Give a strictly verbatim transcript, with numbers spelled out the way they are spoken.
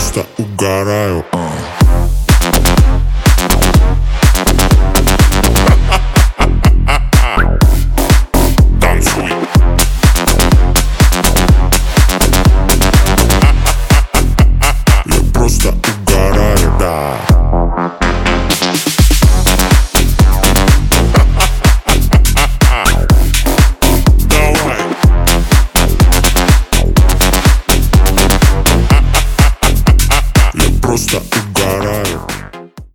просто угораю. а. Танцуй. Я просто угораю, да. Давай. Я просто